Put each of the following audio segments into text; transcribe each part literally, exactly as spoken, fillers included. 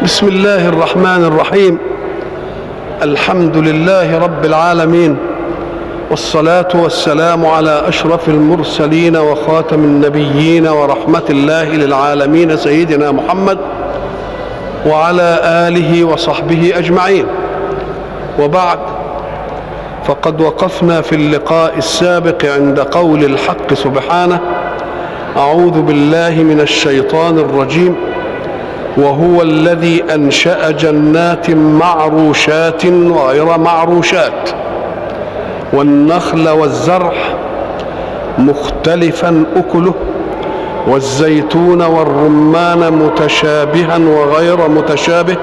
بسم الله الرحمن الرحيم. الحمد لله رب العالمين، والصلاة والسلام على أشرف المرسلين وخاتم النبيين ورحمة الله للعالمين سيدنا محمد وعلى آله وصحبه أجمعين. وبعد، فقد وقفنا في اللقاء السابق عند قول الحق سبحانه: أعوذ بالله من الشيطان الرجيم: وهو الذي أنشأ جنات معروشات وغير معروشات والنخل والزرع مختلفا أكله والزيتون والرمان متشابها وغير متشابه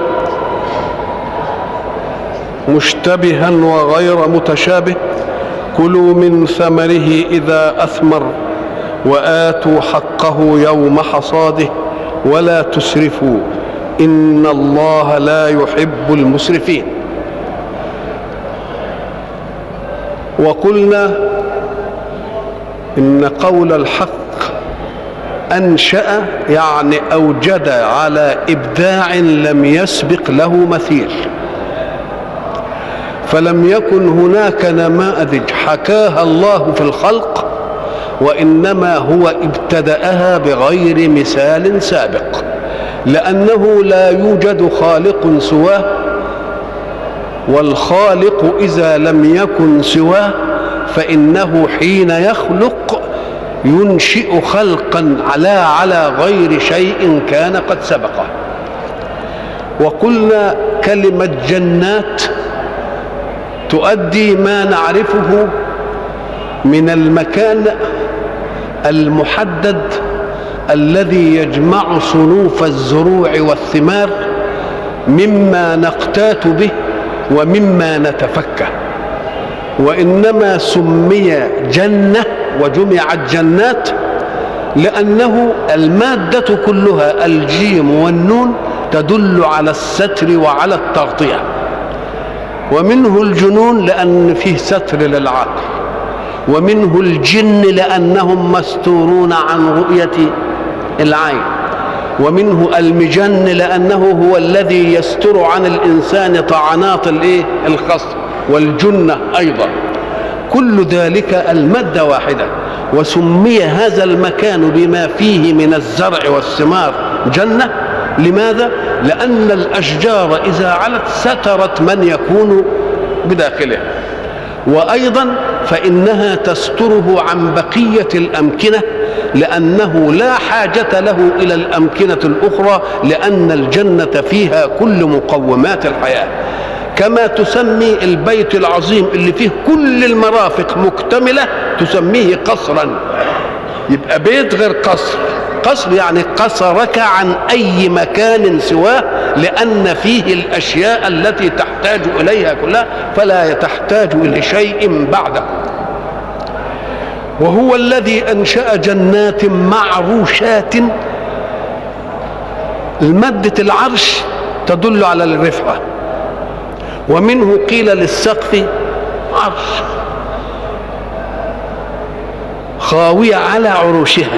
مشتبها وغير متشابه كلوا من ثمره إذا أثمر وآتوا حقه يوم حصاده ولا تسرفوا إن الله لا يحب المسرفين. وقلنا إن قول الحق أنشأ يعني أوجد على إبداع لم يسبق له مثيل، فلم يكن هناك نماذج حكاها الله في الخلق، وإنما هو ابتدأها بغير مثال سابق، لأنه لا يوجد خالق سواه، والخالق إذا لم يكن سواه فإنه حين يخلق ينشئ خلقا على على غير شيء كان قد سبقه. وقلنا كلمة جنات تؤدي ما نعرفه من المكان المحدد الذي يجمع صنوف الزروع والثمار مما نقتات به ومما نتفكه، وإنما سمي جنة وجمعت جنات لأنه المادة كلها الجيم والنون تدل على الستر وعلى التغطية، ومنه الجنون لأن فيه ستر للعقل، ومنه الجن لأنهم مستورون عن رؤية العين، ومنه المجن لأنه هو الذي يستر عن الإنسان طعنات الخصم، والجنة أيضا. كل ذلك المادة واحدة، وسمي هذا المكان بما فيه من الزرع والثمار جنة. لماذا؟ لأن الأشجار إذا علت سترت من يكون بداخلها، وأيضا فإنها تستره عن بقية الأمكنة، لأنه لا حاجة له إلى الأمكنة الأخرى، لأن الجنة فيها كل مقومات الحياة. كما تسمي البيت العظيم اللي فيه كل المرافق مكتملة تسميه قصرا، يبقى بيت غير قصر. قصر يعني قصرك عن أي مكان سواه، لأن فيه الأشياء التي تحتاج إليها كلها، فلا تحتاج إلى شيء بعده. وهو الذي أنشأ جنات معروشات. المادة العرش تدل على الرفعة، ومنه قيل للسقف عرش خاوية على عروشها،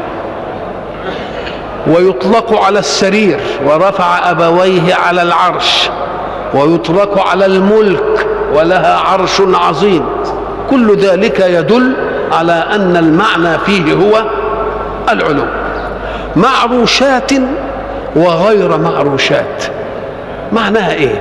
ويطلق على السرير ورفع أبويه على العرش، ويطلق على الملك ولها عرش عظيم. كل ذلك يدل على أن المعنى فيه هو العلو. معروشات وغير معروشات معناها إيه؟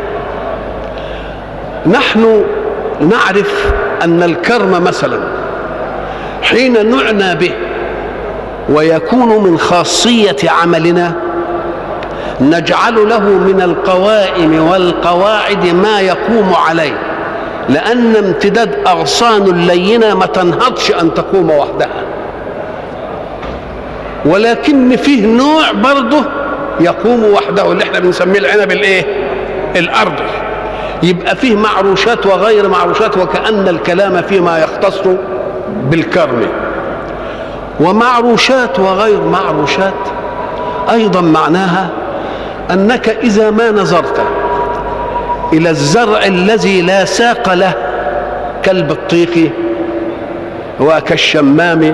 نحن نعرف أن الكرم مثلا حين نعنى به ويكون من خاصية عملنا نجعل له من القوائم والقواعد ما يقوم عليه، لأن امتداد أغصان اللينة ما تنهضش أن تقوم وحدها، ولكن فيه نوع برضه يقوم وحده اللي احنا بنسميه العنب الايه؟ الأرضي. يبقى فيه معروشات وغير معروشات، وكأن الكلام فيما يختص بالكرم. ومعروشات وغير معروشات أيضا معناها أنك إذا ما نظرت إلى الزرع الذي لا ساق له كالبطيخ وكالشمام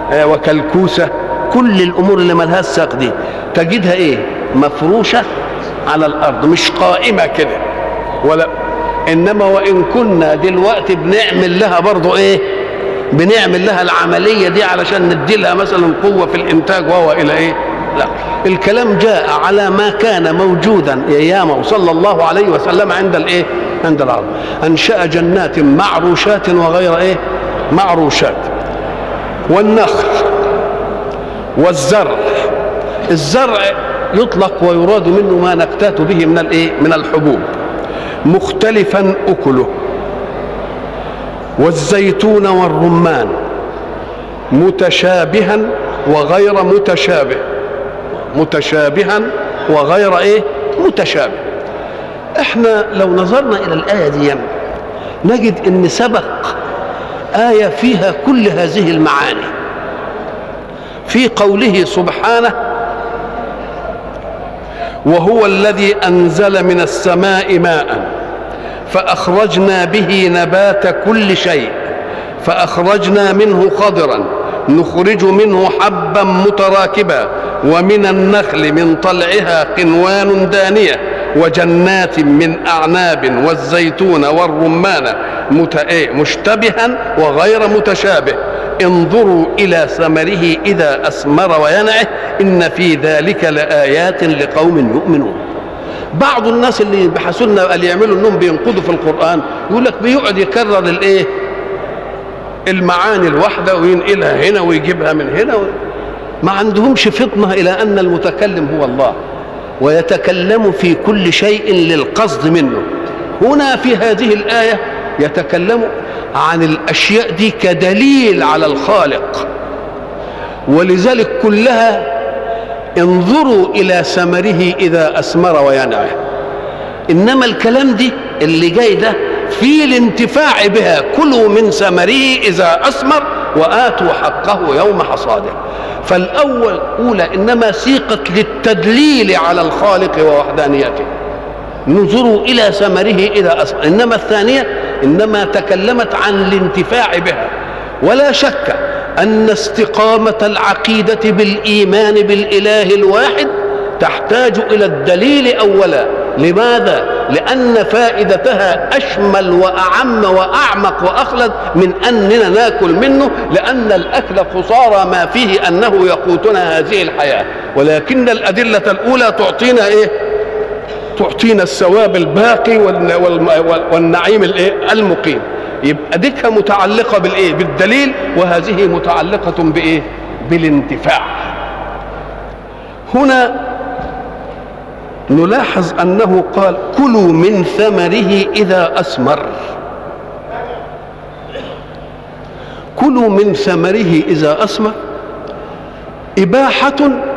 وكالكوسة، كل الأمور اللي ملهاش ساق دي تجدها إيه؟ مفروشة على الارض، مش قائمه كده ولا. انما وان كنا دلوقتي بنعمل لها برضو ايه، بنعمل لها العمليه دي علشان ندي لها مثلا قوه في الانتاج وهو الى ايه. لا، الكلام جاء على ما كان موجودا ايامه صلى الله عليه وسلم عند الايه، عند العرب. انشأ جنات معروشات وغير ايه معروشات، والنخل والزرع. الزرع يطلق ويراد منه ما نكتات به من الايه، من الحبوب، مختلفا اكله. والزيتون والرمان متشابها وغير متشابه، متشابها وغير ايه متشابه. احنا لو نظرنا الى الايه دي نجد ان سبق ايه فيها كل هذه المعاني في قوله سبحانه: وهو الذي انزل من السماء ماء فاخرجنا به نبات كل شيء فاخرجنا منه خضرا نخرج منه حبا متراكبا ومن النخل من طلعها قنوان دانية وجنات من أعناب والزيتون والرمان مشتبها وغير متشابه انظروا إلى ثمره إذا أثمر وينعه إن في ذلك لآيات لقوم يؤمنون. بعض الناس اللي بحثوا لنا اللي يعملوا انهم بينقضوا في القرآن يقول لك بيقعد يكرر الايه المعاني الواحدة وينقلها هنا ويجيبها من هنا و... ما عندهمش فطنة إلى أن المتكلم هو الله ويتكلم في كل شيء للقصد منه. هنا في هذه الآية يتكلم عن الأشياء دي كدليل على الخالق، ولذلك كلها انظروا إلى ثمره إذا أثمر وينعه. إنما الكلام دي اللي جاي ده في الانتفاع بها، كلوا من ثمره إذا أثمر وآتوا حقه يوم حصاده. فالأول أولى إنما سيقت للتدليل على الخالق ووحدانيته، ننظروا إلى ثمره إذا أثمر. إنما الثانية إنما تكلمت عن الانتفاع بها. ولا شك أن استقامة العقيدة بالإيمان بالإله الواحد تحتاج إلى الدليل أولا. لماذا؟ لأن فائدتها أشمل وأعم وأعمق وأخلد من أننا ناكل منه، لأن الأكل خسارة ما فيه أنه يقوتنا هذه الحياة، ولكن الأدلة الأولى تعطينا إيه؟ تعطينا الثواب الباقي والنعيم الإيه؟ المقيم. يبقى ديك متعلقة بالإيه؟ بالدليل، وهذه متعلقة بإيه؟ بالانتفاع. هنا نلاحظ أنه قال كلوا من ثمره إذا أثمر. كلوا من ثمره إذا أثمر إباحة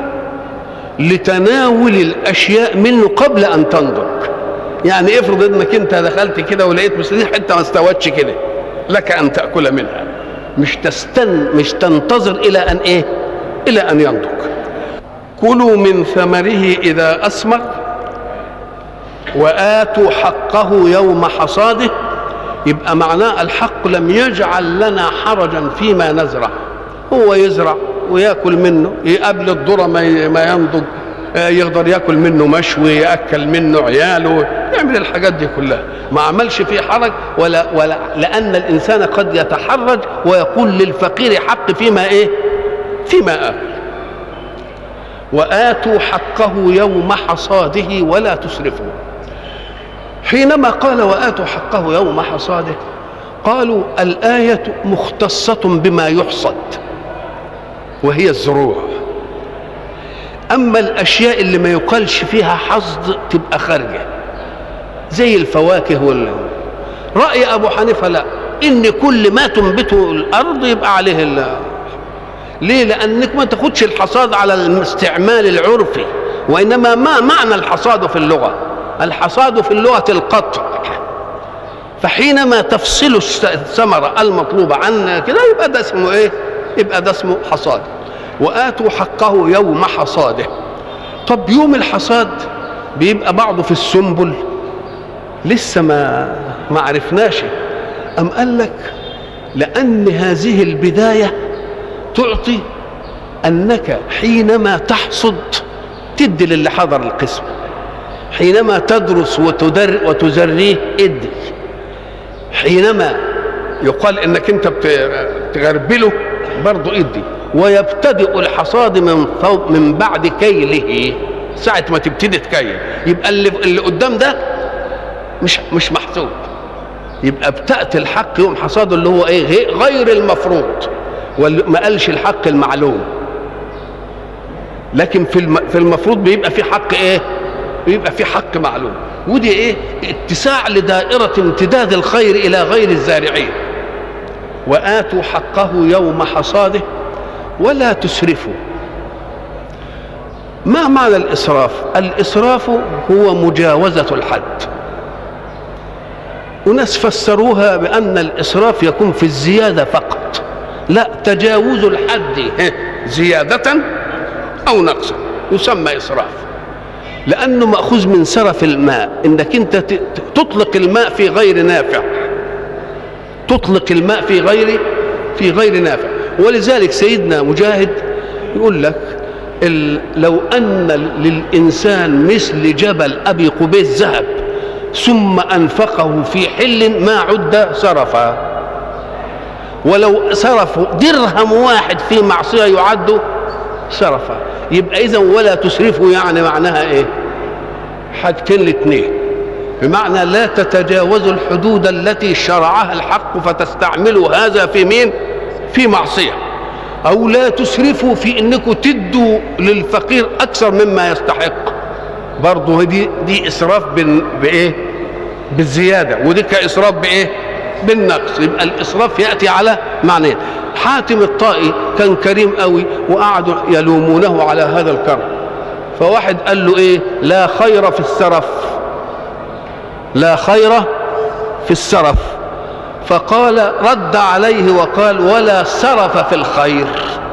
لتناول الأشياء منه قبل أن تنضج. يعني افرض انك انت دخلت كده ولقيت مثل حتة ما استوتش كده، لك أن تأكل منها، مش تستن مش تنتظر إلى أن إيه؟ إلى أن ينضج. كلوا من ثمره إذا أثمر وآتوا حقه يوم حصاده. يبقى معناه الحق لم يجعل لنا حرجا فيما نزرع، هو يزرع ويأكل منه، يقابل الذرة ما ينضج يقدر يأكل منه مشوي، يأكل منه عياله، يعمل الحاجات دي كلها، ما عملش فيه حرج. ولا, ولا لأن الإنسان قد يتحرج ويقول للفقير حق فيما إيه؟ فيما آكل. وآتوا حقه يوم حصاده ولا تسرفوا. حينما قال وآتوا حقه يوم حصاده قالوا الآية مختصة بما يحصد وهي الزروع، أما الأشياء اللي ما يقالش فيها حصد تبقى خارجة زي الفواكه وال رأي أبو حنيفة لا، إن كل ما تنبته الأرض يبقى عليه الله. ليه؟ لأنك ما تاخدش الحصاد على الاستعمال العرفي، وإنما ما معنى الحصاد في اللغة؟ الحصاد في اللغة القطع، فحينما تفصل الثمرة المطلوبة عن كده يبقى ده اسمه إيه؟ يبقى ده اسمه حصاد. وآتوا حقه يوم حصاده. طب يوم الحصاد بيبقى بعضه في السنبل لسه ما ما عرفناش. أم قال لك لأن هذه البداية تعطي أنك حينما تحصد تدي للي حضر القسم، حينما تدرس وتدر وتزريه ادي، حينما يقال انك انت بتغربله برضه ادي، ويبتدئ الحصاد من فوق من بعد كيله، ساعة ما تبتدي تكيل يبقى اللي, اللي قدام ده مش مش محسوب، يبقى ابتأت الحق يوم حصاده اللي هو ايه غير المفروض، وما قالش الحق المعلوم، لكن في في المفروض بيبقى في حق ايه؟ بيبقى في حق معلوم، ودي ايه؟ اتساع لدائرة امتداد الخير الى غير الزارعين. وآتوا حقه يوم حصاده ولا تسرفوا. ما معنى الإسراف؟ الإسراف هو مجاوزة الحد. وناس فسروها بأن الإسراف يكون في الزيادة فقط، لا، تجاوز الحد زيادة أو نقصا يسمى إسراف، لأنه مأخوذ من سرف الماء، إنك أنت تطلق الماء في غير نافع، تطلق الماء في غير في غير نافع. ولذلك سيدنا مجاهد يقول لك لو أن للإنسان مثل جبل أبي قبيس ذهب ثم أنفقه في حل ما عد سرفا، ولو صرفوا درهم واحد في معصية يعد سرفا. يبقى إذن ولا تسرفوا يعني معناها إيه؟ حاجتين الاثنين، بمعنى لا تتجاوزوا الحدود التي شرعها الحق فتستعملوا هذا في مين؟ في معصية، أو لا تسرفوا في إنكم تدوا للفقير أكثر مما يستحق، برضه دي دي إسراف بإيه؟ بالزيادة، ودي كإسراف بإيه؟ بالنقص. يبقى الإسراف يأتي على معنى. حاتم الطائي كان كريم قوي وقعدوا يلومونه على هذا الكرم، فواحد قال له إيه؟ لا خير في السرف، لا خير في السرف. فقال رد عليه وقال ولا سرف في الخير.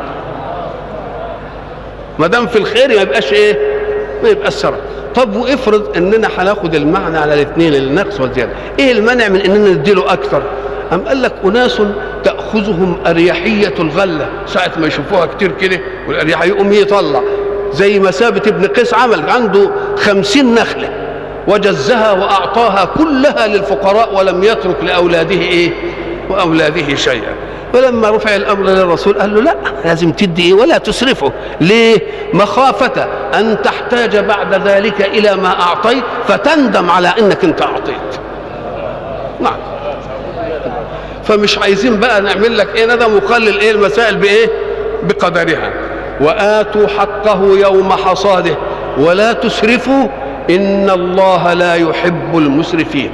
ما دام في الخير ما يبقاش ايه؟ ما يبقاش سرف. طب وافرض اننا هناخد المعنى على الاثنين، النقص والزياده، ايه المانع من اننا نديله اكثر؟ أم قال لك اناس تاخذهم اريحيه الغله، ساعه ما يشوفوها كتير كده والاريحيه يقوم يطلع، زي ما ثابت ابن قيس عمل، عنده خمسين نخله وجزها وأعطاها كلها للفقراء ولم يترك لأولاده إيه؟ وأولاده شيئا. فلما رفع الأمر للرسول قال له لا، لازم تدي إيه؟ ولا تسرفه. ليه؟ مخافة أن تحتاج بعد ذلك إلى ما أعطيت فتندم على أنك أنت أعطيت. نعم. فمش عايزين بقى نعمل لك إيه ندم وقلل إيه المسائل بإيه؟ بقدرها. وآتوا حقه يوم حصاده ولا تسرفوا إن الله لا يحب المسرفين.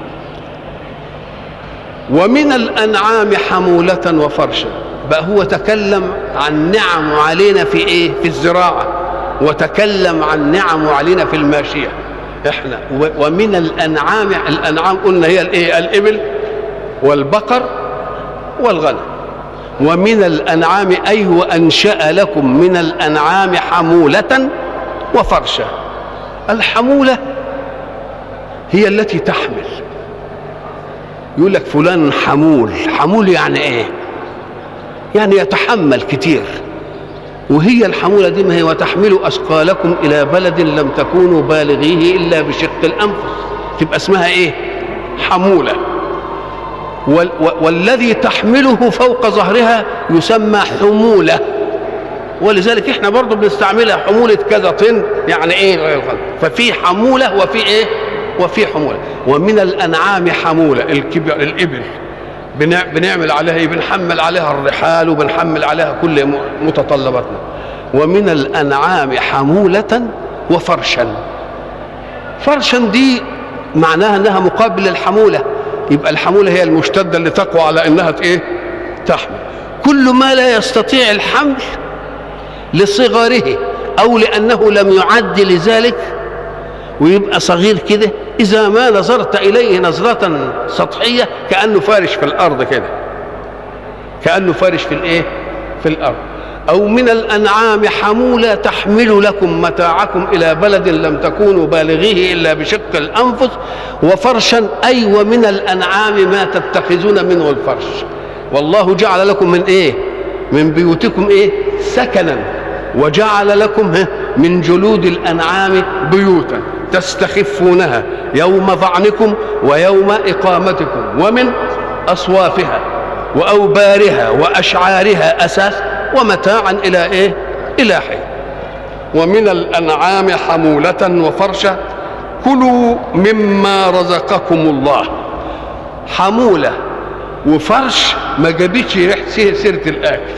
ومن الأنعام حمولة وفرشا. بقى هو تكلم عن نعم علينا في إيه؟ في الزراعة، وتكلم عن نعم علينا في الماشية. إحنا ومن الأنعام، الأنعام قلنا هي الإيه؟ الإبل والبقر والغنم. ومن الأنعام أي وأنشأ لكم من الأنعام حمولة وفرشا. الحمولة هي التي تحمل. يقول لك فلان حمول، حمول يعني ايه؟ يعني يتحمل كتير. وهي الحمولة دي ما هي وتحملوا أثقالكم إلى بلد لم تكونوا بالغيه إلا بشق الأنفس، تبقى اسمها ايه؟ حمولة. وال والذي تحمله فوق ظهرها يسمى حمولة، ولذلك احنا برضو بنستعملها حمولة كذا طن، يعني ايه؟ ففي حمولة وفي ايه؟ وفي حمولة. ومن الأنعام حمولة، الكبر الإبل بنعمل عليها ايه؟ بنحمل عليها الرحال وبنحمل عليها كل متطلباتنا. ومن الأنعام حمولة وفرشا. فرشا دي معناها انها مقابل الحمولة، يبقى الحمولة هي المشتدة اللي تقوى على انها ايه؟ تحمل. كل ما لا يستطيع الحمل لصغره أو لأنه لم يعد لذلك ويبقى صغير كده، إذا ما نظرت إليه نظرة سطحية كأنه فارش في الأرض كده، كأنه فارش في الإيه؟ في الأرض. أو من الأنعام حمولة تحمل لكم متاعكم إلى بلد لم تكونوا بالغيه إلا بشق الأنفس. وفرشا أي ومن الأنعام ما تتخذون منه الفرش. والله جعل لكم من إيه؟ من بيوتكم إيه؟ سكنا، وجعل لكم من جلود الأنعام بيوتا. تستخفونها يوم ظعنكم ويوم إقامتكم ومن أصوافها وأوبارها وأشعارها أساس ومتاعا إلى إيه؟ إلى حين. ومن الأنعام حمولة وفرشا كلوا مما رزقكم الله. حمولة وفرش ما جابتش سيرة الأكل،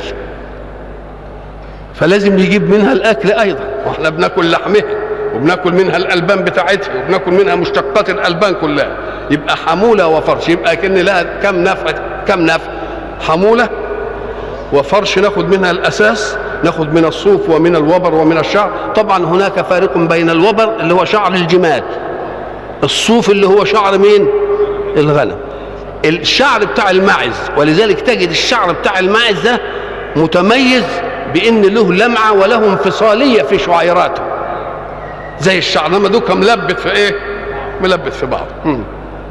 فلازم يجيب منها الأكل أيضا، وإحنا بناكل لحمها وبناكل منها الألبان بتاعتها وبناكل منها مشتقات الألبان كلها. يبقى حمولة وفرش، يبقى كأن لها كم نفع؟ كم نفع؟ حمولة وفرش ناخد منها الأساس، ناخد من الصوف ومن الوبر ومن الشعر. طبعا هناك فارق بين الوبر اللي هو شعر الجمال، الصوف اللي هو شعر مين؟ الغنم. الشعر بتاع الماعز، ولذلك تجد الشعر بتاع الماعز ده متميز بأن له لمعة وله انفصالية في شعيراته زي الشعر، لما دوكا ملبت في ايه؟ ملبت في بعض. مم.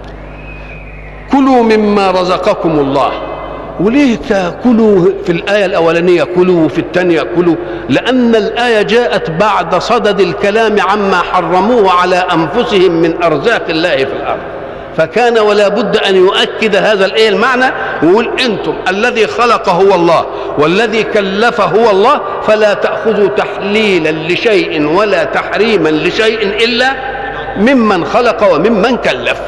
كلوا مما رزقكم الله. وليه كلوا في الآية الأولانية كلوا وفي الثانية كلوا؟ لأن الآية جاءت بعد صدد الكلام عما حرموه على أنفسهم من أرزاق الله في الأرض، فكان ولا بد أن يؤكد هذا الإيه المعنى، ويقول أنتم الذي خلق هو الله والذي كلف هو الله، فلا تأخذوا تحليلا لشيء ولا تحريما لشيء إلا ممن خلق وممن كلف.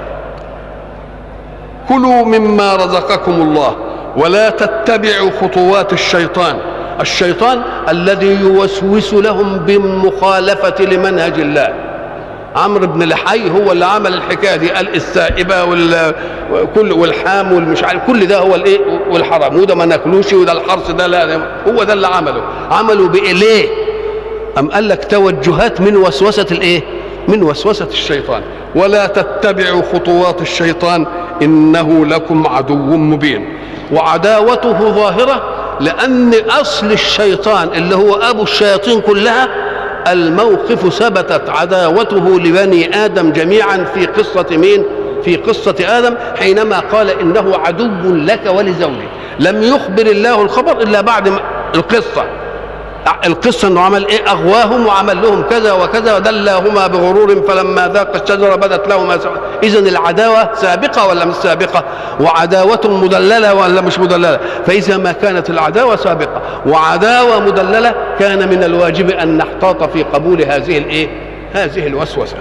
كلوا مما رزقكم الله ولا تتبعوا خطوات الشيطان. الشيطان الذي يوسوس لهم بالمخالفة لمنهج الله. عمرو بن لحي هو اللي عمل الحكايه دي، قال السائبه والكل والحام والمش عارف كل ده هو الايه والحرام، وده ما ناكلوش وده الحرص ده لا، هو ده اللي عمله. عملوا بايه؟ ليه؟ أم قال لك توجهات من وسوسه الايه؟ من وسوسه الشيطان. ولا تتبعوا خطوات الشيطان انه لكم عدو مبين. وعداوته ظاهره لان اصل الشيطان اللي هو ابو الشياطين كلها الموقف ثبتت عداوته لبني آدم جميعا في قصة مين؟ في قصة آدم حينما قال إنه عدو لك ولزوجك. لم يخبر الله الخبر إلا بعد ما القصة القصة أنه عمل إيه؟ أغواهم وعمل لهم كذا وكذا ودلاهما بغرور فلما ذاق الشجرة بدت لهما. إذن العداوة سابقة ولا مش سابقة؟ وعداوة مدللة ولا مش مدللة؟ فإذا ما كانت العداوة سابقة وعداوة مدللة كان من الواجب أن نحتاط في قبول هذه الإيه؟ هذه الوسوسة.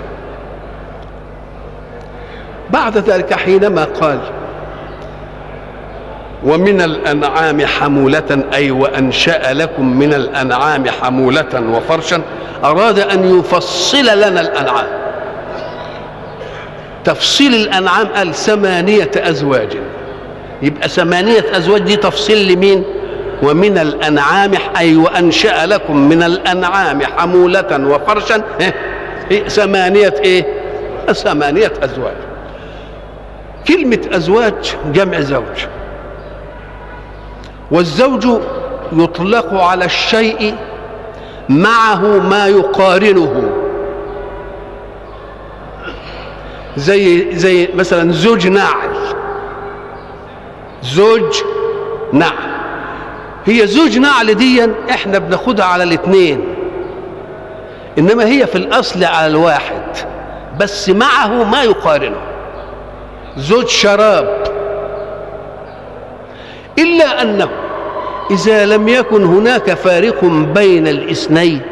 بعد ذلك حينما قال ومن الأنعام حمولة، أي وأنشأ لكم من الأنعام حمولة وفرشا، أراد أن يفصل لنا الأنعام. تفصيل الأنعام قال ثمانية أزواج، يبقى ثمانية أزواج دي تفصيل لمين؟ ومن الأنعام، أي وأنشأ لكم من الأنعام حمولة وفرشا إيه؟ ثمانية إيه؟ ثمانية أزواج. كلمة أزواج جمع زوج، والزوج يطلق على الشيء معه ما يقارنه، زي زي مثلا زوج ناعل، زوج نعل. هي زوج نعل دي احنا بناخدها على الاثنين، انما هي في الاصل على الواحد بس معه ما يقارنه. زوج شراب، إلا أنه إذا لم يكن هناك فارق بين الاثنين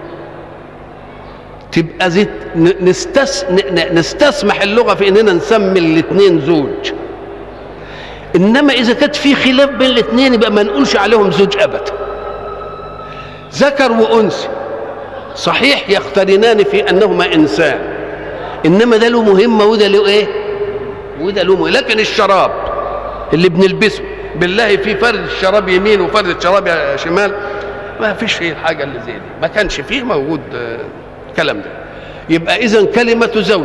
تبقى زيت نستس... نستسمح اللغة في أننا نسمي الاثنين زوج، إنما إذا كانت في خلاف بين الاثنين يبقى ما نقولش عليهم زوج أبدا. ذكر وأنثى صحيح يقترنان في أنهما إنسان، إنما ده له مهمة وده له إيه؟ وده له مهمة. لكن الشراب اللي بنلبسه بالله في فرد الشراب يمين وفرد الشراب شمال، ما فيش فيه الحاجة اللي زي دي، ما كانش فيه موجود الكلام ده. يبقى إذن كلمة زوج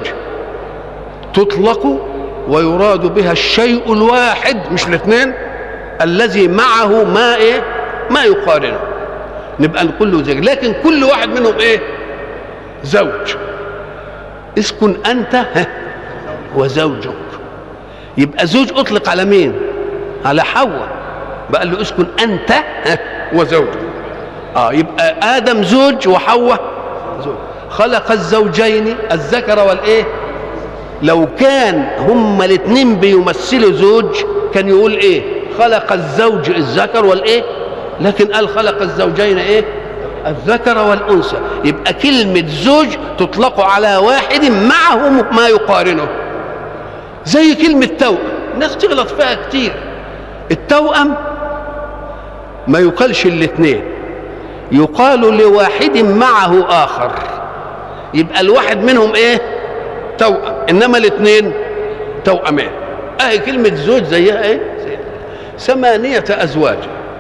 تطلق ويراد بها الشيء الواحد مش الاثنين الذي معه ما إيه؟ ما يقارنه، نبقى نقول له زوج. لكن كل واحد منهم إيه؟ زوج. اسكن أنت وزوجك، يبقى زوج أطلق على مين؟ على حواء، بقى له اسكن أنت وزوجك. آه يبقى آدم زوج وحواء زوج. خلق الزوجين الذكر والايه. لو كان هما الاثنين بيمثلوا زوج كان يقول ايه؟ خلق الزوج الذكر والايه، لكن قال خلق الزوجين ايه؟ الذكر والانثى. يبقى كلمه زوج تطلق على واحد معه ما يقارنه، زي كلمه توأم. الناس تغلط فيها كتير. التوأم ما يقالش الاثنين، يقال لواحد معه اخر، يبقى الواحد منهم ايه؟ توأم، انما الاثنين توأمين. اهي كلمه زوج زيها ايه؟ زيها. ثمانيه ازواج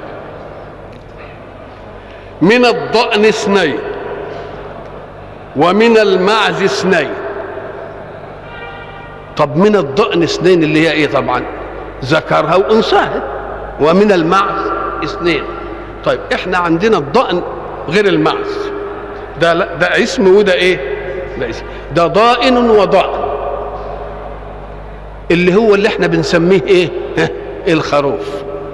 من الضأن اثنين ومن المعز اثنين. طب من الضأن اثنين اللي هي ايه؟ طبعا ذكرها وانثاها. ومن المعز اثنين. طيب احنا عندنا الضأن غير المعز، ده ده اسم وده ايه؟ ده اسم. ده ضائن وضأن اللي هو اللي احنا بنسميه ايه؟ الخروف.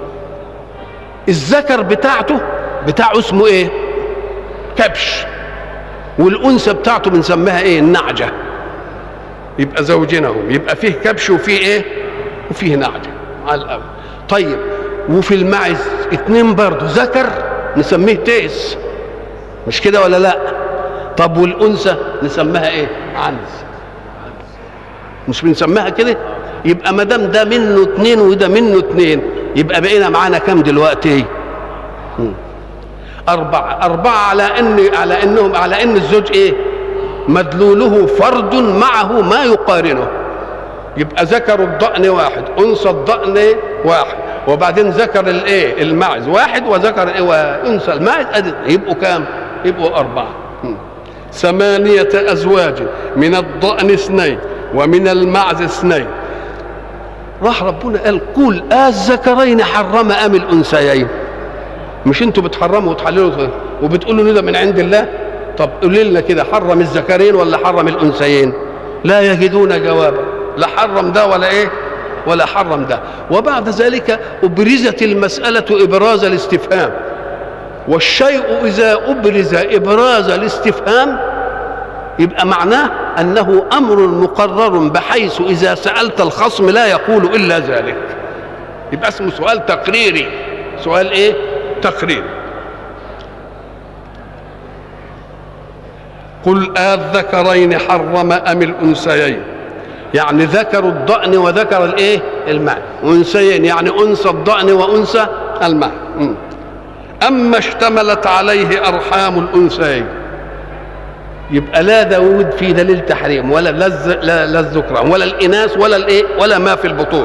الذكر بتاعته بتاعه اسمه ايه؟ كبش. والانثى بتاعته بنسميها ايه؟ النعجه. يبقى زوجينهم، يبقى فيه كبش وفيه ايه؟ وفيه نعجه على الاول. طيب وفي المعز اتنين برضه ذكر نسميه تيس، مش كده ولا لا؟ طب والانثى نسميها ايه؟ عنز. مش بنسميها كده؟ يبقى ما دام ده منه اتنين وده منه اتنين، يبقى بقينا معانا كام دلوقتي؟ أربعة. أربعة على إن على إنهم على إن الزوج إيه؟ مدلوله فرد معه ما يقارنه. يبقى ذكر الضأن واحد، أنثى الضأن واحد، وبعدين ذكر الإيه؟ المعز واحد، وذكر إيه؟ وأنثى المعز، يبقوا كام؟ يبقوا أربعة. ثمانية أزواج من الضأن اثنين ومن المعز اثنين. راح ربنا قال قل الذكرين حرم أم الأنثيين؟ مش انتوا بتحرموا وتحللوا وبتقولوا ان ده من عند الله؟ طب قولوا لنا كده، حرم الذكرين ولا حرم الانثيين؟ لا يجدون جوابا، لا حرم ده ولا ايه ولا حرم ده. وبعد ذلك ابرزت المساله ابراز الاستفهام، والشيء اذا ابرز ابراز الاستفهام يبقى معناه انه امر مقرر، بحيث اذا سالت الخصم لا يقول الا ذلك، يبقى اسمه سؤال تقريري. سؤال ايه؟ تقرير. قل الذكرين حرم ام الانثيين؟ يعني ذكر الضأن وذكر الايه؟ المعز. انثيين يعني انثى الضأن وانثى المعز. اما اشتملت عليه ارحام الانثيين، يبقى لا داود في دليل تحريم، ولا لا لا الذكران ولا الاناث ولا الايه ولا ما في البطون.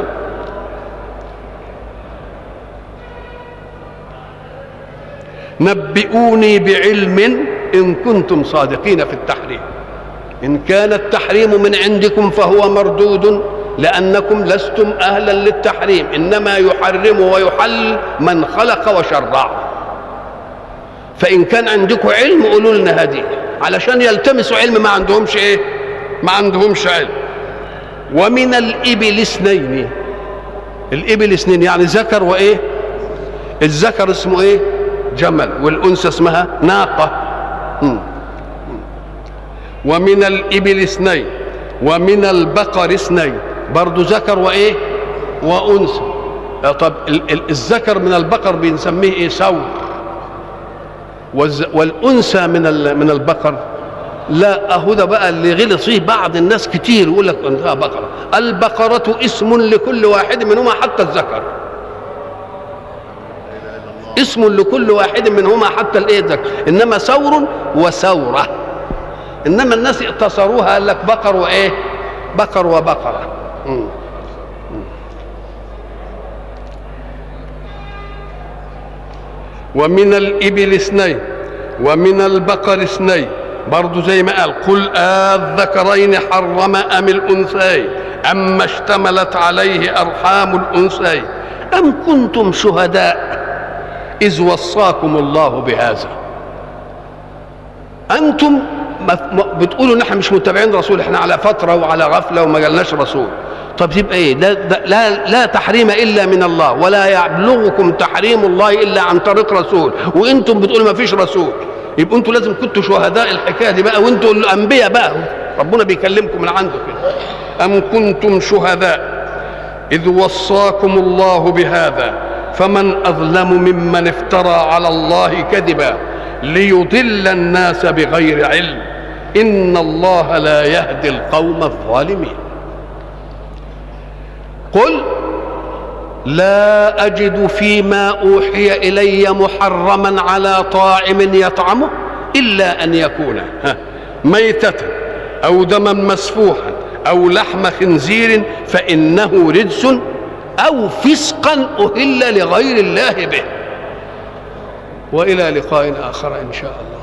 نبئوني بعلم إن كنتم صادقين في التحريم. إن كان التحريم من عندكم فهو مردود، لأنكم لستم أهلا للتحريم، إنما يحرم ويحل من خلق وشرع. فإن كان عندكم علم قولوا لنا هذه، علشان يلتمسوا علم ما عندهمش إيه؟ ما عندهمش علم. ومن الإبل اثنين. الإبل اثنين يعني ذكر وإيه؟ الذكر اسمه إيه؟ جمل، والأنثى اسمها ناقة. ومن الإبل اثنين ومن البقر اثنين، برضو ذكر وإيه؟ وأنثى. طب الذكر من البقر بنسميه إيه؟ ثور. والأنثى من من البقر لا. أهو ده بقى اللي غلط فيه بعض الناس كتير، يقول لك أنثى بقرة. البقرة اسم لكل واحد منهما حتى الذكر، اسم لكل واحد منهما حتى الايه ذكر. انما ثور وثوره، انما الناس اقتصروها قال لك بقر وايه؟ بقر وبقره. م. ومن الابل اثنين ومن البقر اثنين، برضو زي ما قال قل الذكرين حرم ام الانثيين اما اشتملت عليه ارحام الانثيين ام كنتم شهداء إذ وصاكم الله بهذا. أنتم بتقولوا نحن مش متابعين رسول، احنا على فترة وعلى غفلة وما جالناش رسول. طب يبقى ايه؟ لا, لا, لا تحريم إلا من الله، ولا يبلغكم تحريم الله إلا عن طريق رسول، وأنتم بتقولوا ما فيش رسول. يبقوا انتوا لازم كنتوا شهداء الحكايه دي بقى، وانتوا الانبياء بقى، ربنا بيكلمكم من عنده كده. ام كنتم شهداء اذ وصاكم الله بهذا فمن اظلم ممن افترى على الله كذبا ليضل الناس بغير علم ان الله لا يهدي القوم الظالمين. قل لا أجد فيما أوحي إلي محرما على طاعم يطعمه إلا أن يكون ميتة أو دما مسفوحا أو لحم خنزير فإنه رجس أو فسقا أهل لغير الله به. وإلى لقاء آخر إن شاء الله.